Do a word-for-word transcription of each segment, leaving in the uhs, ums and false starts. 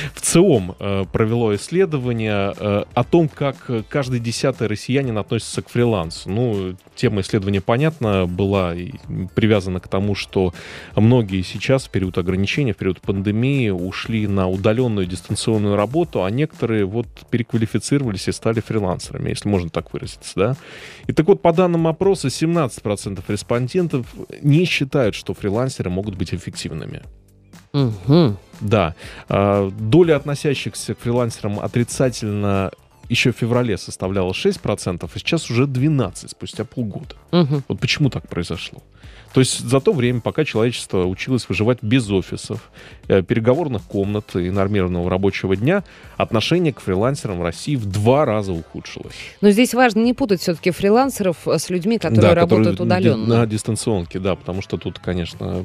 В ЦИОМ э, провело исследование э, о том, как каждый десятый россиянин относится к фрилансу. Ну, тема исследования, понятно, была привязана к тому, что многие сейчас в период ограничений, в период пандемии ушли на удаленную дистанционную работу, а некоторые вот переквалифицировались и стали фрилансерами, если можно так выразиться, да. И так вот, по данным опроса, семнадцать процентов респондентов не считают, что фрилансеры могут быть эффективными. Угу. Да. Доля относящихся к фрилансерам отрицательно еще в феврале составляла шесть процентов, а сейчас уже двенадцать процентов, спустя полгода. Угу. Вот почему так произошло? То есть за то время, пока человечество училось выживать без офисов, переговорных комнат и нормированного рабочего дня, отношение к фрилансерам в России в два раза ухудшилось. Но здесь важно не путать все-таки фрилансеров с людьми, которые да, работают которые удаленно. На дистанционке, да, потому что тут, конечно,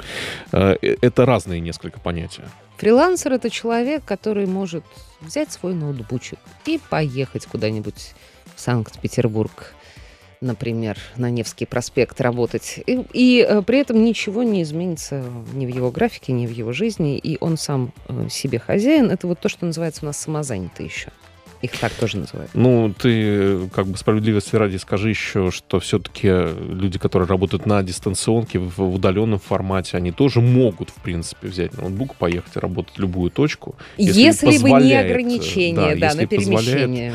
это разные несколько понятия. Фрилансер — это человек, который может взять свой ноутбучик и поехать куда-нибудь в Санкт-Петербург, например, на Невский проспект работать. И, и э, при этом ничего не изменится ни в его графике, ни в его жизни. И он сам э, себе хозяин. Это вот то, что называется у нас самозанятые еще. Их так тоже называют. Ну, ты, как бы, справедливости ради скажи еще, что все-таки люди, которые работают на дистанционке, в удаленном формате, они тоже могут, в принципе, взять ноутбук, поехать работать в любую точку. Если, если бы не ограничения, да, да, на перемещение.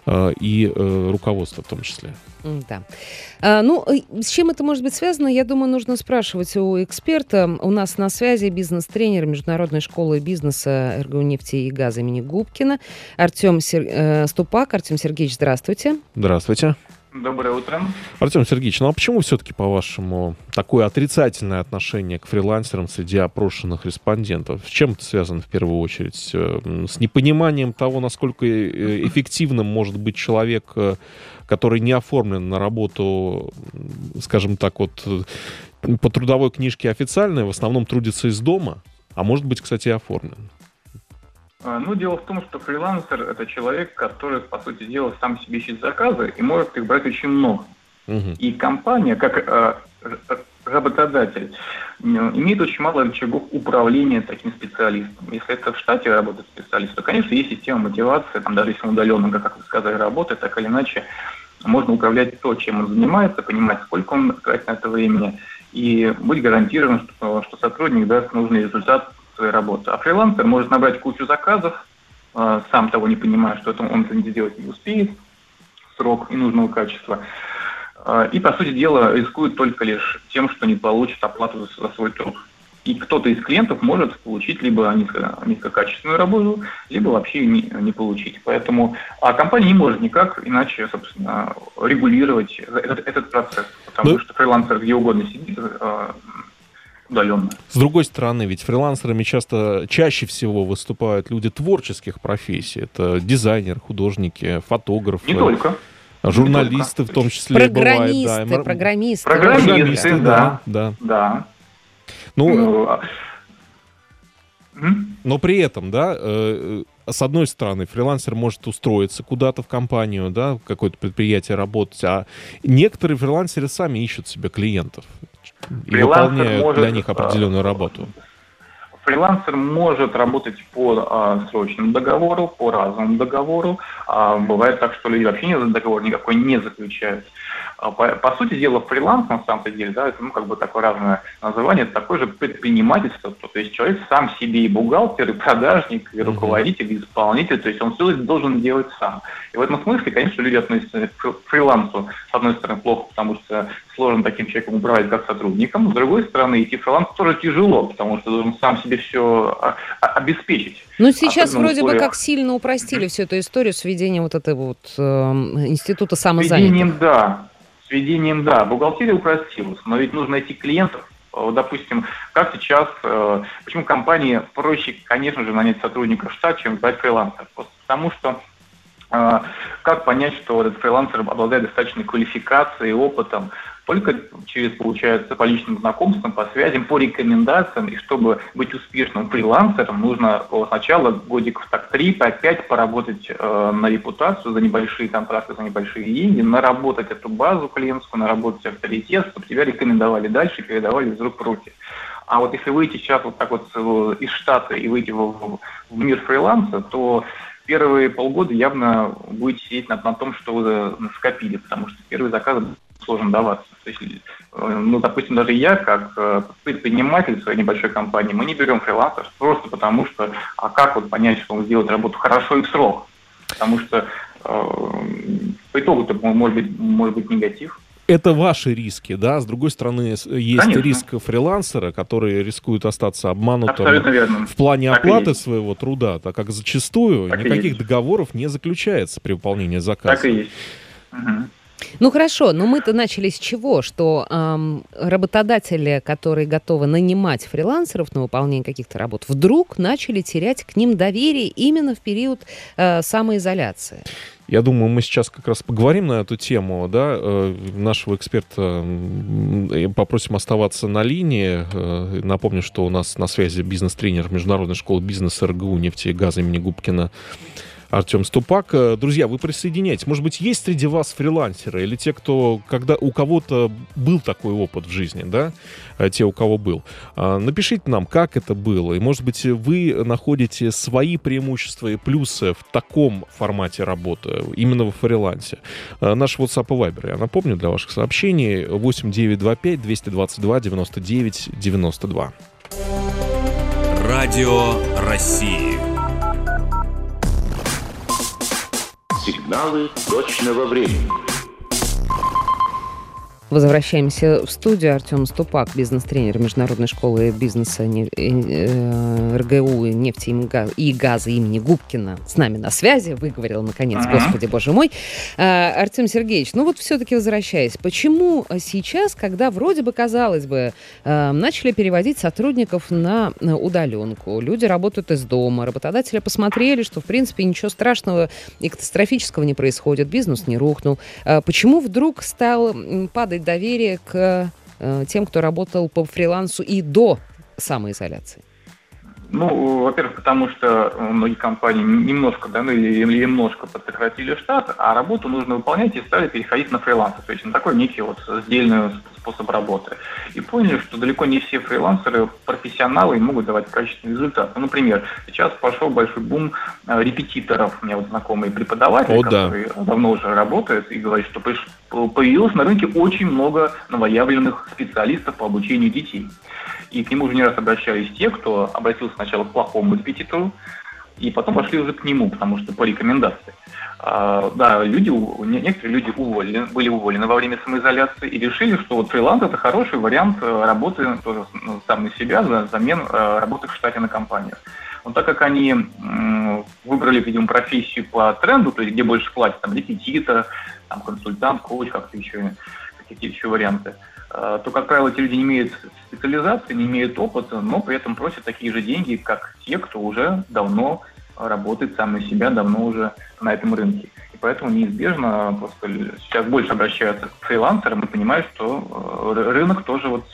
И э, руководство в том числе. Да. А, ну, с чем это может быть связано, я думаю, нужно спрашивать у эксперта. У нас на связи бизнес-тренер Международной школы бизнеса эр гэ у нефти и газа имени Губкина Артем Сер... э, Ступак. Артем Сергеевич, здравствуйте. Здравствуйте. Доброе утро. Артем Сергеевич, ну а почему все-таки, по-вашему, такое отрицательное отношение к фрилансерам среди опрошенных респондентов? С чем это связано в первую очередь? С непониманием того, насколько эффективным может быть человек, который не оформлен на работу, скажем так, вот по трудовой книжке официальной, в основном трудится из дома, а может быть, кстати, и оформлен? Ну, дело в том, что фрилансер — это человек, который, по сути дела, сам себе ищет заказы и может их брать очень много. Uh-huh. И компания, как э, работодатель, имеет очень мало рычагов управления таким специалистом. Если это в штате работает специалист, то, конечно, есть система мотивации, там, даже если он удаленно, как вы сказали, работает, так или иначе, можно управлять то, чем он занимается, понимать, сколько он тратит на это времени, и быть гарантированным, что, что сотрудник даст нужный результат своей работы. А фрилансер может набрать кучу заказов, э, сам того не понимая, что это он это не сделать не успеет в срок и нужного качества. Э, и, по сути дела, рискует только лишь тем, что не получит оплату за, за свой труд. И кто-то из клиентов может получить либо низко, низкокачественную работу, либо вообще не, не получить. Поэтому а компания не может никак иначе, собственно, регулировать этот, этот процесс. Потому ну, что фрилансер где угодно сидит, э, удаленно. С другой стороны, ведь фрилансерами часто, чаще всего выступают люди творческих профессий. Это дизайнеры, художники, фотографы. Не только. Журналисты Не в том числе программисты, бывают. Да. Программисты. Программисты, да. Да. да. Ну, ну а... но при этом, да, э, с одной стороны, фрилансер может устроиться куда-то в компанию, да, в какое-то предприятие работать, а некоторые фрилансеры сами ищут себе клиентов и выполняют может, для них определенную работу. Фрилансер может работать по а, срочному договору, по разовому договору. А, бывает так, что люди вообще не договор никакой не заключают. А, по, по сути дела, фриланс, на самом деле, да, это ну, как бы такое разное название, это такое же предпринимательство. То есть человек сам себе и бухгалтер, и продажник, и руководитель, и исполнитель, то есть он все это должен делать сам. И в этом смысле, конечно, люди относятся к фрилансу, с одной стороны, плохо, потому что сложно таким человеком управлять как сотрудником, с другой стороны, идти в фриланс тоже тяжело, потому что должен сам себе все обеспечить. Ну, сейчас особенно вроде условия... бы как сильно упростили всю эту историю с введением вот этого вот э, института самозанятых. С введением, да. С введением, да. Бухгалтерия упростилась, но ведь нужно найти клиентов. Вот, допустим, как сейчас, э, почему компании проще, конечно же, нанять сотрудника в штат, чем брать фрилансеров? Потому что э, как понять, что этот фрилансер обладает достаточной квалификацией, опытом, только через, получается, по личным знакомствам, по связям, по рекомендациям. И чтобы быть успешным фрилансером, нужно сначала годиков так три, по пять поработать э, на репутацию за небольшие контракты, за небольшие деньги, наработать эту базу клиентскую, наработать авторитет, чтобы тебя рекомендовали дальше, передавали из рук в руки. А вот если выйти сейчас вот так вот из штата и выйти в, в мир фриланса, то первые полгода явно будете сидеть на, на том, что вы скопили, потому что первые заказы сложно даваться. То есть, ну, допустим, даже я, как предприниматель своей небольшой компании, мы не берем фрилансеров просто потому, что, а как вот понять, что он сделает работу хорошо и в срок? Потому что э, по итогу-то может быть, может быть негатив. Это ваши риски, да? С другой стороны, есть Конечно. Риск фрилансера, который рискует остаться обманутым в плане так оплаты своего труда, так как зачастую так никаких договоров не заключается при выполнении заказа. Так и есть. Угу. Ну хорошо, но мы-то начали с чего? Что эм, работодатели, которые готовы нанимать фрилансеров на выполнение каких-то работ, вдруг начали терять к ним доверие именно в период э, самоизоляции. Я думаю, мы сейчас как раз поговорим на эту тему, да, нашего эксперта попросим оставаться на линии. Напомню, что у нас на связи бизнес-тренер Международной школы бизнеса РГУ «Нефти и газа» имени Губкина Артем Ступак. Друзья, вы присоединяйтесь. Может быть, есть среди вас фрилансеры или те, кто, когда у кого-то был такой опыт в жизни, да, те, у кого был. Напишите нам, как это было. И, может быть, вы находите свои преимущества и плюсы в таком формате работы, именно в фрилансе. Наш WhatsApp и Viber, я напомню, для ваших сообщений восемь девятьсот двадцать пять двести двадцать два девяносто девять девяносто два. Радио России. Сигналы точного времени. Возвращаемся в студию. Артем Ступак, бизнес-тренер Международной школы бизнеса РГУ «Нефти и газа» имени Губкина с нами на связи. Выговорил, наконец, uh-huh. Господи, боже мой. Артем Сергеевич, ну вот все-таки возвращаясь, почему сейчас, когда вроде бы, казалось бы, начали переводить сотрудников на удаленку, люди работают из дома, работодатели посмотрели, что, в принципе, ничего страшного и катастрофического не происходит, бизнес не рухнул, почему вдруг стал падать доверие к э, тем, кто работал по фрилансу и до самоизоляции? Ну, во-первых, потому что многие компании немножко, да, ну, или, или немножко подсократили штат, а работу нужно выполнять и стали переходить на фриланса, то есть на такой некий вот сдельный способ работы. И поняли, что далеко не все фрилансеры профессионалы и могут давать качественный результат. Ну, например, сейчас пошел большой бум репетиторов. У меня вот знакомый преподаватель, О, который да. давно уже работает, и говорит, что появилось на рынке очень много новоявленных специалистов по обучению детей. И к нему уже не раз обращались те, кто обратился сначала к плохому репетитору, и потом пошли уже к нему, потому что по рекомендации. А, да, люди, некоторые люди уволены, были уволены во время самоизоляции и решили, что вот фриланс — это хороший вариант работы тоже сам на себя, взамен работы в штате на компаниях. Но так как они м, выбрали, видимо, профессию по тренду, то есть где больше платят, там, репетитор, там, консультант, коуч, как-то еще, какие-то еще варианты, то, как правило, эти люди не имеют специализации, не имеют опыта, но при этом просят такие же деньги, как те, кто уже давно работает сам на себя, давно уже на этом рынке. И поэтому неизбежно просто сейчас больше обращаются к фрилансерам и понимают, что рынок тоже вот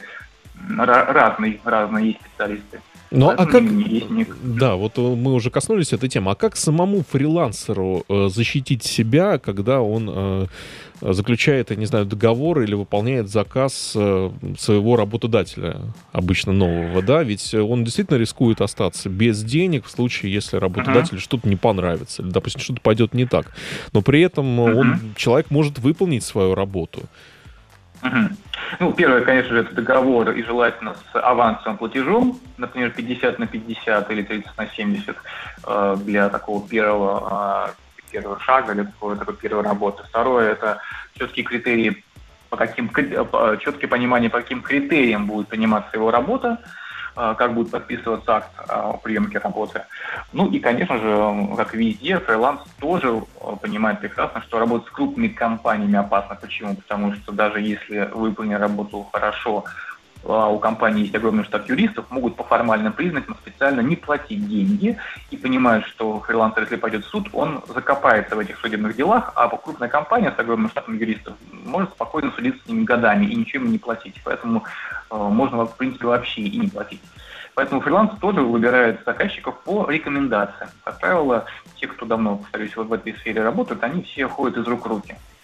разный, разные есть специалисты. Ну, а как... Да, вот мы уже коснулись этой темы. А как самому фрилансеру э, защитить себя, когда он э, заключает, я не знаю, договор или выполняет заказ э, своего работодателя, обычно нового, да? Ведь он действительно рискует остаться без денег в случае, если работодателю uh-huh. что-то не понравится, или, допустим, что-то пойдет не так. Но при этом uh-huh. он, человек может выполнить свою работу. Uh-huh. Ну, первое, конечно же, это договор, и желательно с авансовым платежом, например, пятьдесят на пятьдесят или тридцать на семьдесят э, для такого первого, э, первого шага, для такой, такой первой работы. Второе, это четкие критерии, по каким, четкое понимание, по каким критериям будет приниматься его работа, э, как будет подписываться акт о приемке работы. Ну и, конечно же, как и везде, фриланс тоже понимает прекрасно, что работать с крупными компаниями опасно. Почему? Потому что даже если выполнили работу хорошо, у компании есть огромный штат юристов, могут по формальным признакам специально не платить деньги и понимают, что фрилансер, если пойдет в суд, он закопается в этих судебных делах, а крупная компания с огромным штатом юристов может спокойно судиться с ними годами и ничего им не платить. Поэтому э, можно, в принципе, вообще и не платить. Поэтому фриланс тоже выбирает заказчиков по рекомендациям. Как правило, те, кто давно, повторюсь, вот в этой сфере работают, они все ходят из рук в руки. То есть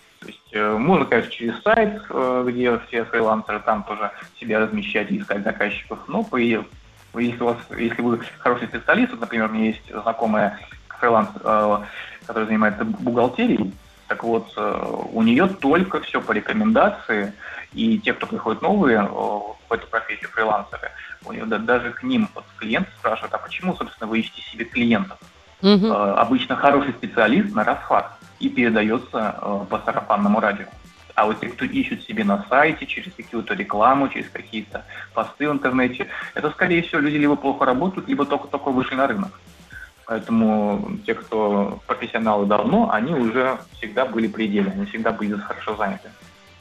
можно, конечно, через сайт, где все фрилансеры, там тоже себя размещать и искать заказчиков, но по, если, у вас, если вы хороший специалист, вот, например, у меня есть знакомая фриланс, которая занимается бухгалтерией, так вот, у нее только все по рекомендации, и те, кто приходят новые в эту профессию фрилансеры, у нее даже к ним вот, клиенты спрашивают, а почему, собственно, вы ищете себе клиентов? Uh-huh. Обычно хороший специалист на расхват и передается по сарафанному радио. А вот те, кто ищут себе на сайте, через какую-то рекламу, через какие-то посты в интернете, это, скорее всего, люди либо плохо работают, либо только-только вышли на рынок. Поэтому те, кто профессионалы давно, они уже всегда были при деле, они всегда были хорошо заняты.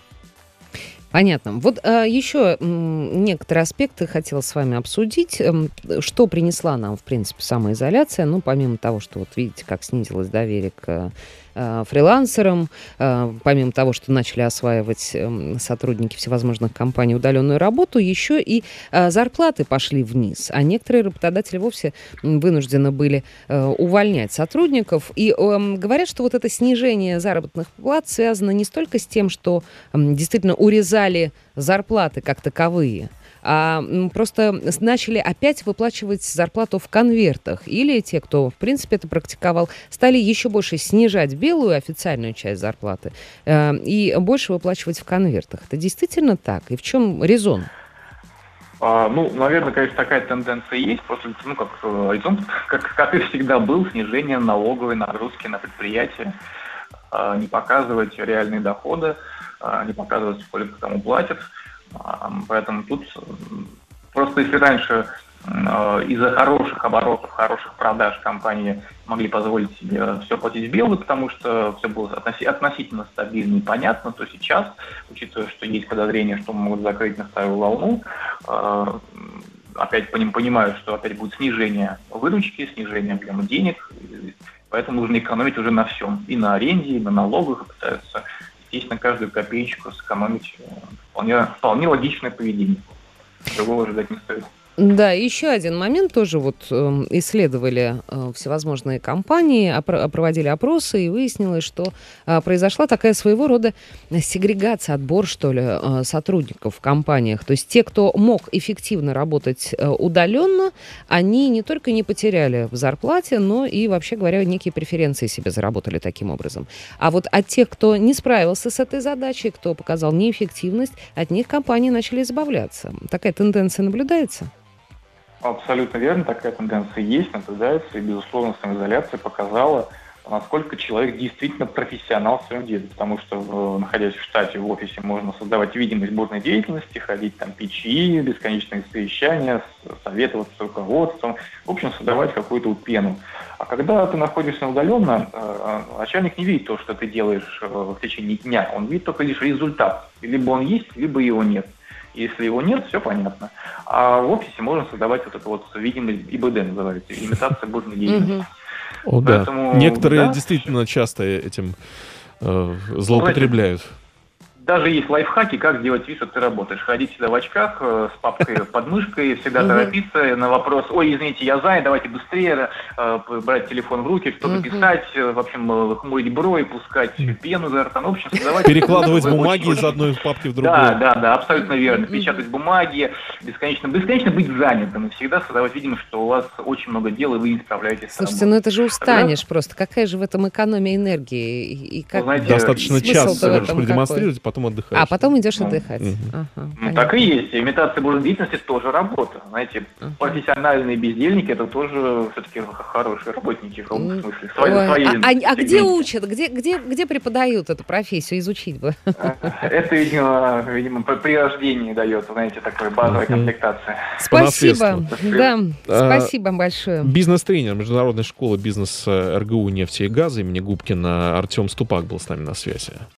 Понятно. Вот а, еще м, некоторые аспекты хотела с вами обсудить. М, что принесла нам, в принципе, самоизоляция? Ну, помимо того, что, вот видите, как снизилось доверие к а, фрилансерам, а, помимо того, что начали осваивать а, сотрудники всевозможных компаний удаленную работу, еще и а, зарплаты пошли вниз. А некоторые работодатели вовсе вынуждены были а, увольнять сотрудников. И а, говорят, что вот это снижение заработных плат связано не столько с тем, что а, действительно урезали зарплаты как таковые, а просто начали опять выплачивать зарплату в конвертах. Или те, кто, в принципе, это практиковал, стали еще больше снижать белую официальную часть зарплаты э, и больше выплачивать в конвертах. Это действительно так? И в чем резон? А, ну, наверное, конечно, такая тенденция есть. Просто, ну, как резон, как, как и всегда был, снижение налоговой нагрузки на предприятия, а, не показывать реальные доходы, не показывать, сколько кому платят. Поэтому тут просто если раньше из-за хороших оборотов, хороших продаж компании могли позволить себе все платить в белую, потому что все было относительно стабильно и понятно, то сейчас, учитывая, что есть подозрение, что могут закрыть на вторую волну, опять по ним понимаю, что опять будет снижение выручки, снижение объема денег, поэтому нужно экономить уже на всем. И на аренде, и на налогах пытаются естественно, каждую копеечку сэкономить вполне, вполне логичное поведение. Другого ждать не стоит. Да, еще один момент тоже вот э, исследовали э, всевозможные компании, опро- проводили опросы, и выяснилось, что э, произошла такая своего рода сегрегация, отбор, что ли, э, сотрудников в компаниях. То есть те, кто мог эффективно работать э, удаленно, они не только не потеряли в зарплате, но и, вообще говоря, некие преференции себе заработали таким образом. А вот от тех, кто не справился с этой задачей, кто показал неэффективность, от них компании начали избавляться. Такая тенденция наблюдается? Абсолютно верно, такая тенденция есть, наблюдается, и, безусловно, самоизоляция показала, насколько человек действительно профессионал в своем деле, потому что, находясь в штате, в офисе, можно создавать видимость бурной деятельности, ходить там пи чи и, бесконечные совещания, советоваться с руководством, в общем, создавать какую-то пену. А когда ты находишься удаленно, начальник не видит то, что ты делаешь в течение дня, он видит только лишь результат, либо он есть, либо его нет. Если его нет, все понятно. А в офисе можно создавать вот это вот видимость и бэ дэ называется, имитация бурной деятельности. О, Поэтому, да. Некоторые да, действительно часто этим э, злоупотребляют. Даже есть лайфхаки, как сделать вид, что ты работаешь. Ходить всегда в очках, с папкой под мышкой, всегда торопиться на вопрос: ой, извините, я занят, давайте быстрее, брать телефон в руки, что-то писать, в общем, хмурить брови, пускать пену изо рта, в общем, создавать... Перекладывать бумаги из одной папки в другую. Да, да, да, абсолютно верно. Печатать бумаги, бесконечно, бесконечно быть занятым и всегда создавать видимость, что у вас очень много дел, и вы не справляетесь с работой. Слушайте, ну это же устанешь Тогда... просто. Какая же в этом экономия энергии? И как... Знаете, достаточно час продемонстрировать, потом отдыхаешь. А потом идешь отдыхать. Uh-huh. Ага, ну, так и есть. Имитация бурной деятельности тоже работа. Знаете, uh-huh. профессиональные бездельники — это тоже все-таки хорошие работники в каком-то смысле. Свои, Ой, свои а, а, а где учат? Где, где, где преподают эту профессию? Изучить бы. Это, видимо, видимо, при рождении дает, знаете, такая базовая uh-huh. комплектация. Спасибо. Да, а, спасибо большое. Бизнес-тренер Международной школы бизнес эр гэ у «Нефти и газа» имени Губкина Артем Ступак был с нами на связи.